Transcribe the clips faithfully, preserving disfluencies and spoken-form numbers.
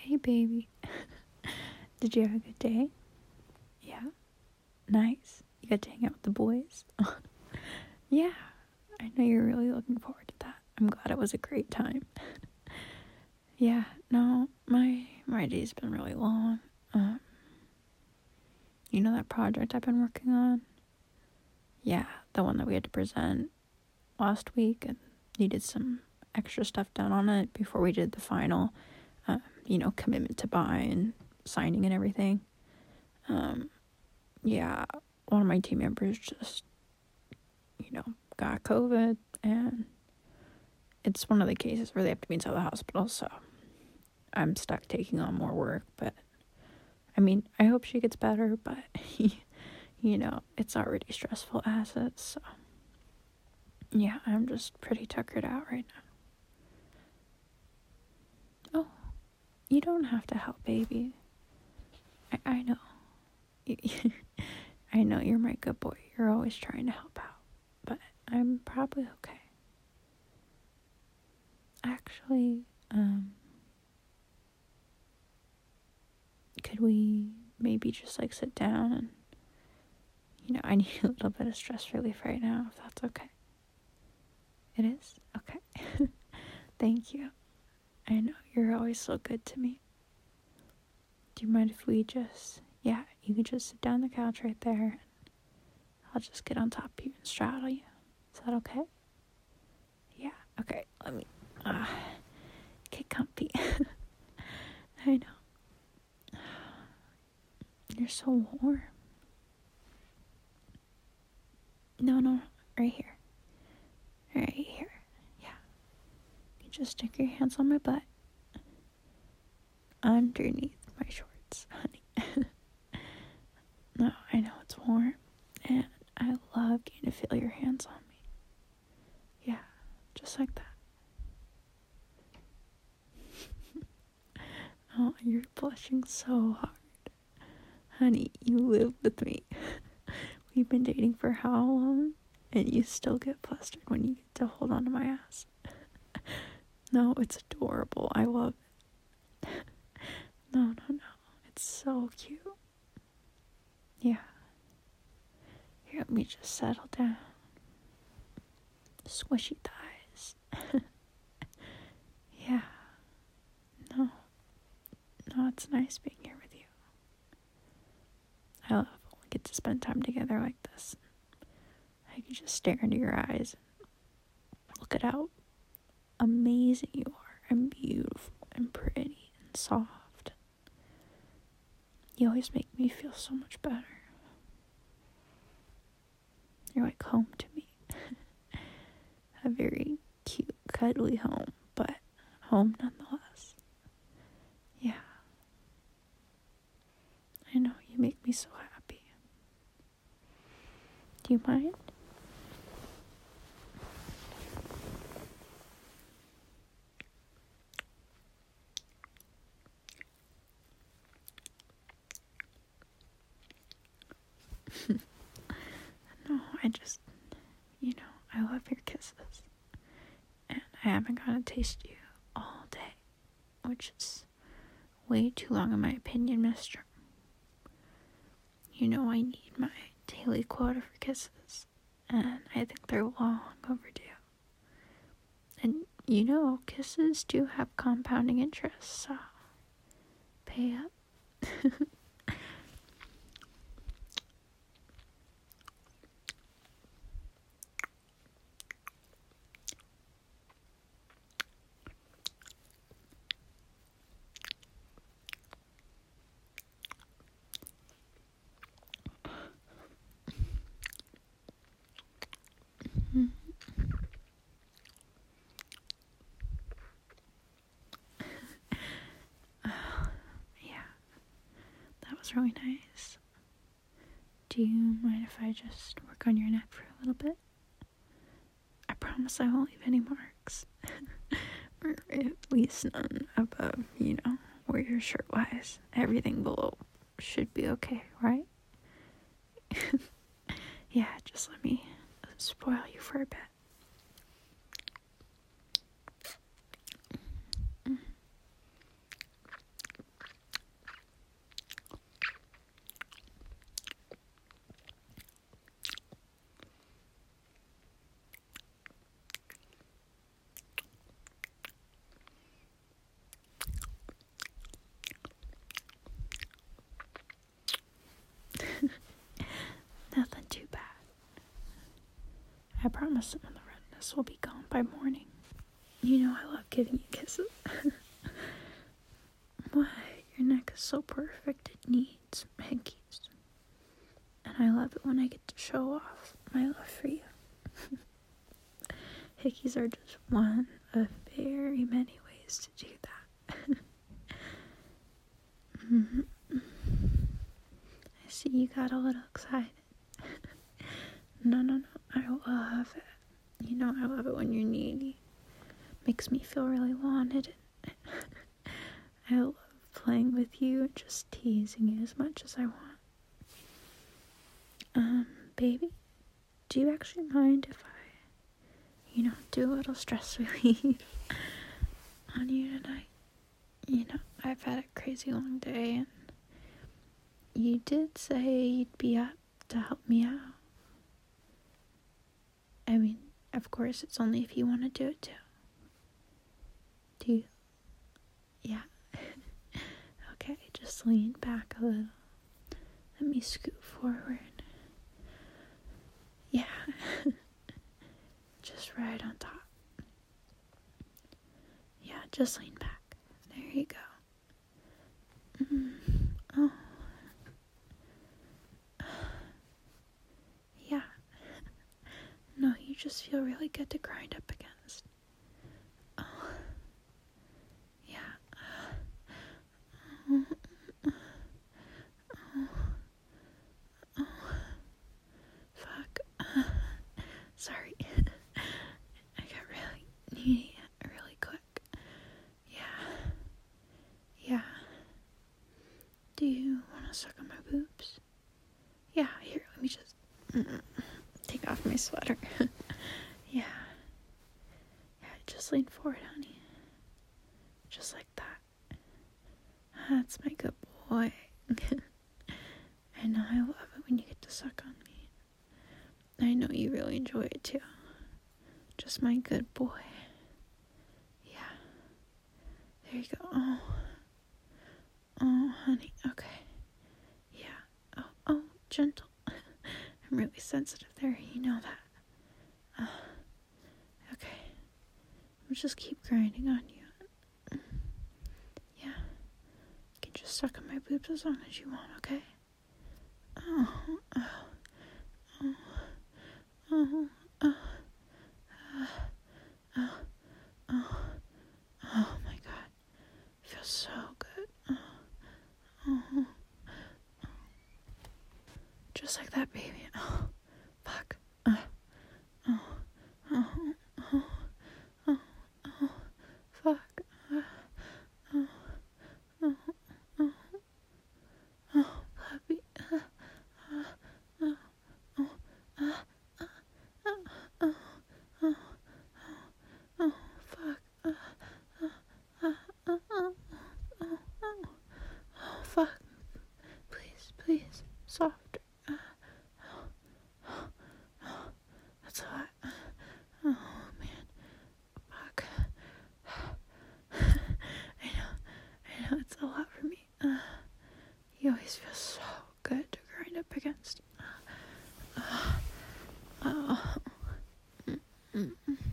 Hey, baby. Did you have a good day? Yeah? Nice. You got to hang out with the boys? Yeah. I know you're really looking forward to that. I'm glad it was a great time. Yeah, no, my my day's been really long. Um, you know that project I've been working on? Yeah, the one that we had to present last week and needed some extra stuff done on it before we did the final, uh, you know, commitment to buy and signing and everything. Um, yeah, one of my team members just, you know, got COVID, and it's one of the cases where they have to be inside the hospital, so I'm stuck taking on more work, but, I mean, I hope she gets better, but, you know, it's already stressful as it, so, yeah, I'm just pretty tuckered out right now. Oh, you don't have to help, baby. I, I know. I know you're my good boy. You're always trying to help out, but I'm probably okay. Actually, um, could we maybe just, like, sit down and, you know, I need a little bit of stress relief right now, if that's okay. It is? Okay. Thank you. I know, you're always so good to me. Do you mind if we just, yeah, you can just sit down on the couch right there, and I'll just get on top of you and straddle you. Is that okay? Yeah, okay, let me, uh, get comfy. I know. You're so warm. No, no, right here. Right here. Yeah. You just stick your hands on my butt. Underneath my shorts, honey. No, I know it's warm, and I love getting to feel your hands on me. Yeah, just like that. Oh, you're blushing so hard. Honey, you live with me. We've been dating for how long? And you still get flustered when you get to hold on to my ass. No, it's adorable. I love it. No, no, no. It's so cute. Yeah. Here, let me just settle down. Squishy thighs. Yeah. No. No, it's nice being here with you. I love when we get to spend time together like this. I can just stare into your eyes and look at how amazing you are, and beautiful, and pretty, and soft. You always make me feel so much better. You're like home to me. A very cute, cuddly home, but home nonetheless. Yeah. I know, you make me so happy. Do you mind? No, I just, you know, I love your kisses. And I haven't gotten to taste you all day, which is way too long in my opinion, mister. You know I need my daily quota for kisses, and I think they're long overdue. And you know, kisses do have compounding interest, so pay up. Yeah, that was really nice. Do you mind if I just work on your neck for a little bit? I promise I won't leave any marks. Or at least none above, you know, where your shirt lies. Everything below should be okay, right? Yeah, just let me spoil you for a bit. promise some of the redness will be gone by morning. You know I love giving you kisses. What? Your neck is so perfect, it needs hickeys. And I love it when I get to show off my love for you. Hickeys are just one of very many ways to do that. mm-hmm. I see you got a little excited. no, no, no, I love it. You know I love it when you're needy. Makes me feel really wanted. I love playing with you and just teasing you as much as I want. Um, baby, do you actually mind if I, you know, do a little stress relief on you tonight? You know, I've had a crazy long day, and you did say you'd be up to help me out. I mean, of course, it's only if you want to do it too. Do you? Yeah. Okay, just lean back a little. Let me scoot forward. Yeah. Just right on top. Yeah, just lean back. There you go. Mm. Oh. Yeah. No, you just feel really good to grind up against. Oh. Yeah. Oh. Oh. Oh. Fuck. Sorry. I got really needy really quick. Yeah. Yeah. Do you want to suck on my boobs? Yeah, here, let me just mm, take off my sweater. Yeah. Yeah, just lean forward, honey. Just like that. That's my good boy. I know I love it when you get to suck on me. I know you really enjoy it too. Just my good boy. Yeah. There you go. Oh. Oh, honey. Okay. Yeah. Oh, oh, gentle. I'm really sensitive there. You know that. Uh, okay. We'll just keep grinding on you. Yeah. You can just suck on my boobs as long as you want, okay? Oh, oh, oh, oh, oh, oh, oh, oh my God. Feels so good. Oh, oh, oh. Just like that, baby. Oh, fuck. Oh, oh, oh, oh, oh, oh, fuck. Oh, oh, oh, oh, oh, puppy. Oh, oh, oh, oh, oh, oh, oh, oh, oh, fuck. Oh, oh, oh, oh, oh, oh, oh, fuck. Please, please, softer. That's a lot. Oh, man. Fuck. I know. I know it's a lot for me. Uh, you always feel so good to grind up against. Uh, oh. Mm-mm.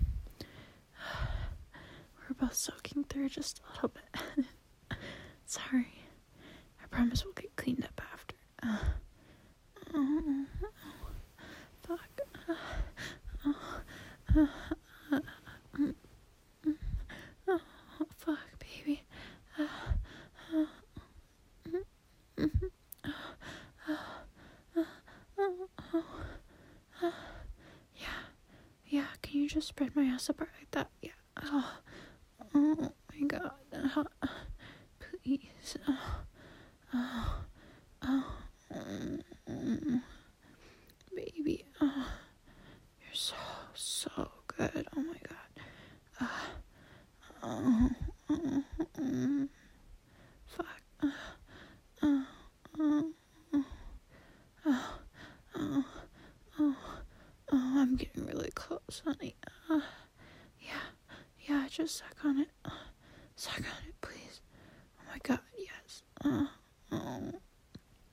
We're both soaking through just a little bit. Sorry. I promise we'll get cleaned up after. Uh, oh, oh, fuck. Uh, oh, uh, uh, mm, mm, oh, fuck, baby. Uh, uh, mm, mm, uh, uh, uh, uh, uh, uh, yeah, yeah, can you just spread my ass apart like that? Yeah. Oh, oh my God. Uh, please. Oh, oh, oh, oh, baby. Oh, you're so, so good. Oh my God. Uh, oh, oh, oh, fuck. Uh, oh, oh, oh, oh, oh, oh, oh, I'm getting really close, honey. Uh, yeah, yeah, just suck on it. Uh, suck on it, please. Oh my God, yes. Uh, oh,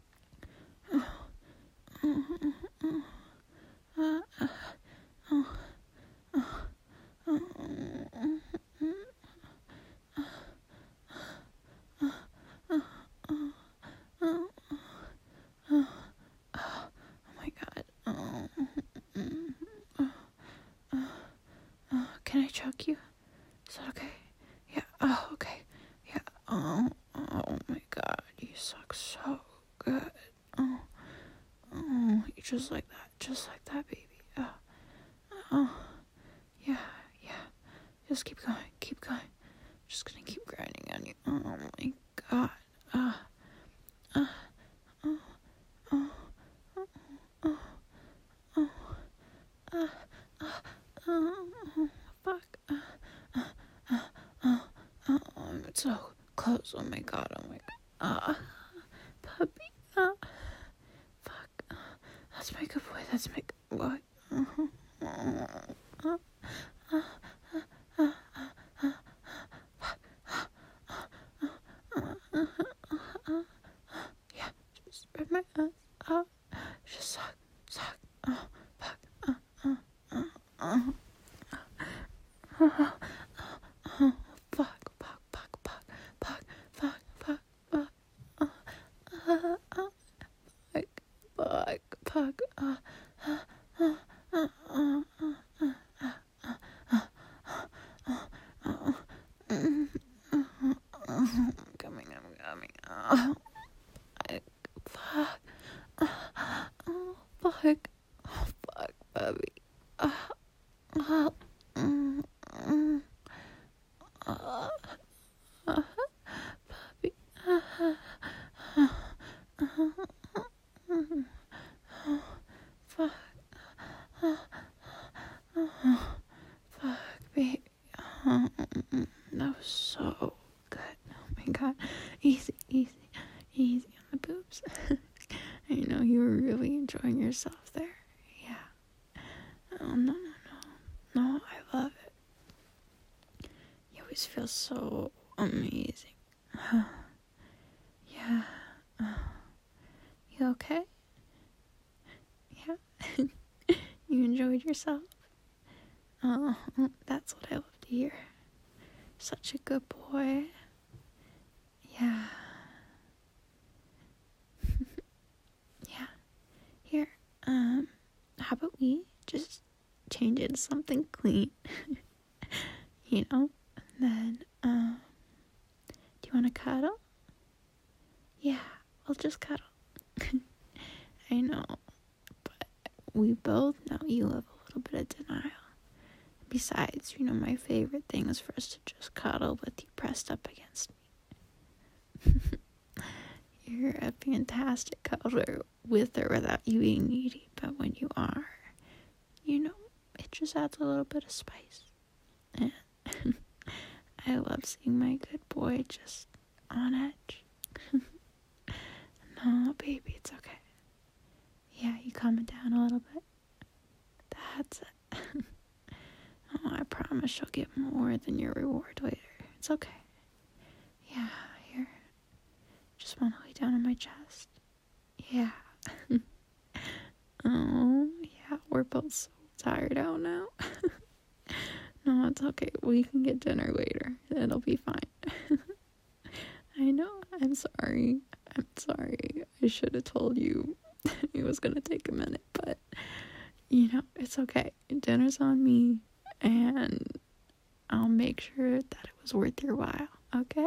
oh, oh, oh, oh, uh, uh, oh. suck so good. Oh, oh, you just like that, just like that, baby. Oh, oh, yeah, yeah. Just keep going, keep going. Just gonna keep grinding on you. Oh my god. Ah, uh, uh, oh, oh, oh, oh, oh, uh, uh, oh, oh, fuck. Uh, uh, uh, uh, uh, oh, I'm so close. Oh my god. Oh my god. Ah, puppy. Ah, fuck. Uh, that's my good boy. That's my good boy. Uh-huh. Uh, uh, uh, uh, uh, uh, yeah, just rip my ass up. Just suck, suck. Oh, fuck. Uh, uh, uh, uh, uh, uh, uh, fuck, fuck, fuck, fuck, fuck, fuck, fuck, fuck. Uh, uh, uh, fuck, fuck, fuck. Uh, uh, uh, uh, uh, uh, uh, uh, uh, uh, uh, I'm coming, I'm coming. Oh, I, fuck. Oh, fuck. Oh, fuck, baby. Oh, oh, mm, mm, oh, oh, baby. Oh, oh, oh, oh, fuck. Oh, oh, fuck, baby. Oh, mm, that was so good. Oh my god. Easy, easy, easy on the boobs. I know you were really enjoying yourself there. Yeah. Oh, no, no, no. No, I love it. You always feel so amazing. Yeah. Uh, you okay? Yeah. You enjoyed yourself? Oh, that's what I love to hear. Such a good boy. Yeah. Yeah. Here, um, how about we just change it to something clean? You know? And then, um, do you want to cuddle? Yeah, we'll just cuddle. I know, but we both know you have a little bit of denial. Besides, you know, my favorite thing is for us to just cuddle with you pressed up against me. You're a fantastic cuddler with or without you being needy, but when you are, you know, it just adds a little bit of spice. And I love seeing my good boy just on edge. No, baby, it's okay. Yeah, you calm it down a little bit. That's it. Oh, I promise you'll get more than your reward later. It's okay. Yeah, here. Just want to lay down on my chest. Yeah. Oh, yeah, we're both so tired out now. No, it's okay. We can get dinner later. It'll be fine. I know. I'm sorry. I'm sorry. I should have told you it was going to take a minute, but, you know, it's okay. Dinner's on me, and I'll make sure that it was worth your while, okay?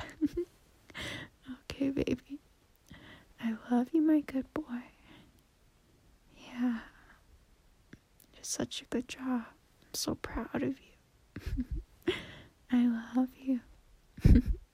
Okay, baby. I love you, my good boy. Yeah. You did such a good job. I'm so proud of you. I love you.